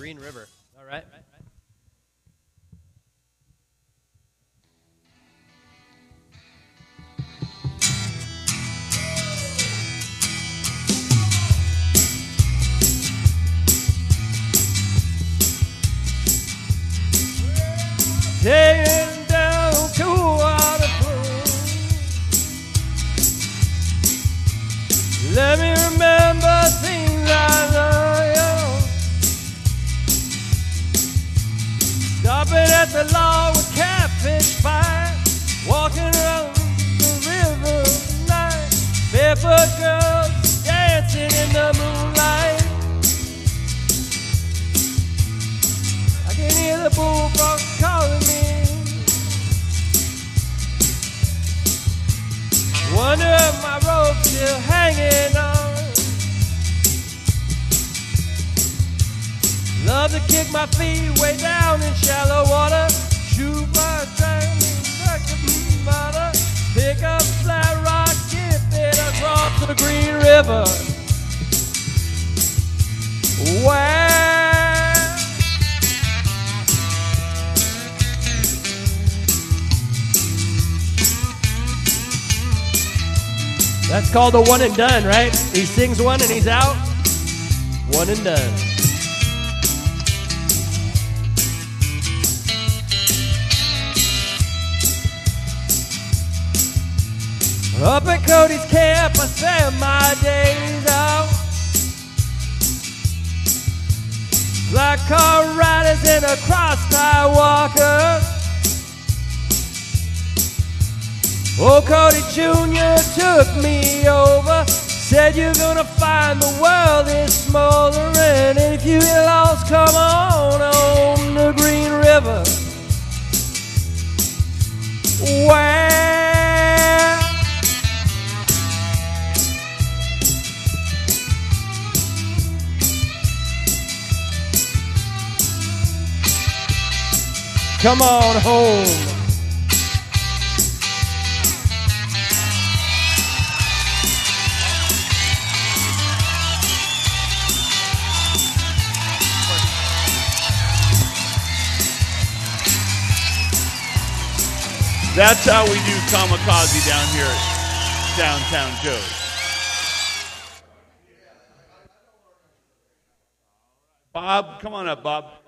Green River. All right. Taking down to waterfall. Let me remember things I love. Stopping at the lawn with catfish fire, walking around the river night. Barefoot girls dancing in the moonlight. I can hear the bullfrog calling me. Wonder if my rope's still hanging on. Love to kick my feet way down in shallow water. Shoot my time back to mother. Pick up flat rock, skip it across the Green River. Wow. That's called a one and done, right? He sings one and he's out. One and done. Up at Cody's camp, I spend my days out. Black car riders and a cross-tie walker. Old Cody Jr. took me over, said you're gonna find the world is smoldering, and if you get lost, come on the Green River. Wow. Come on home. That's how we do Kamikaze down here at Downtown Joe's. Bob, come on up, Bob.